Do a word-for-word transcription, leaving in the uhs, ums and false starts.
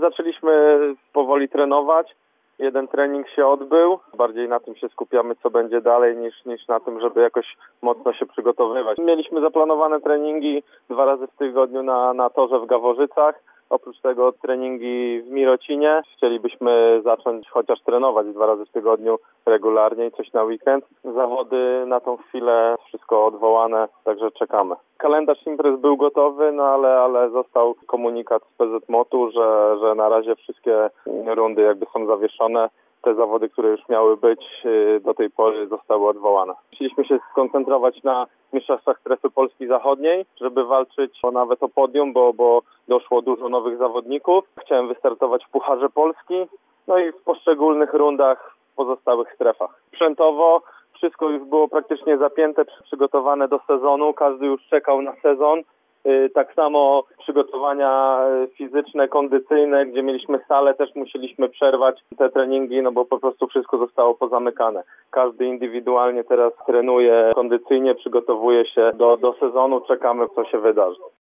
zaczęliśmy powoli trenować. Jeden trening się odbył. Bardziej na tym się skupiamy, co będzie dalej, niż, niż na tym, żeby jakoś mocno się przygotowywać. Mieliśmy zaplanowane treningi dwa razy w tygodniu na, na torze w Gaworzycach. Oprócz tego treningi w Mirocinie. Chcielibyśmy zacząć chociaż trenować dwa razy w tygodniu regularnie i coś na weekend. Zawody na tą chwilę wszystko odwołane, także czekamy. Kalendarz imprez był gotowy, no ale, ale został komunikat z P Z M O T-u, że, że na razie wszystkie rundy jakby są zawieszone. Te zawody, które już miały być do tej pory, zostały odwołane. Chcieliśmy się skoncentrować na mistrzostwach strefy Polski Zachodniej, żeby walczyć o nawet o podium, bo, bo doszło dużo nowych zawodników. Chciałem wystartować w Pucharze Polski, no i w poszczególnych rundach w pozostałych strefach. Sprzętowo wszystko już było praktycznie zapięte, przygotowane do sezonu. Każdy już czekał na sezon. Tak samo przygotowania fizyczne, kondycyjne, gdzie mieliśmy salę, też musieliśmy przerwać te treningi, no bo po prostu wszystko zostało pozamykane. Każdy indywidualnie teraz trenuje kondycyjnie, przygotowuje się do, do sezonu, czekamy, co się wydarzy.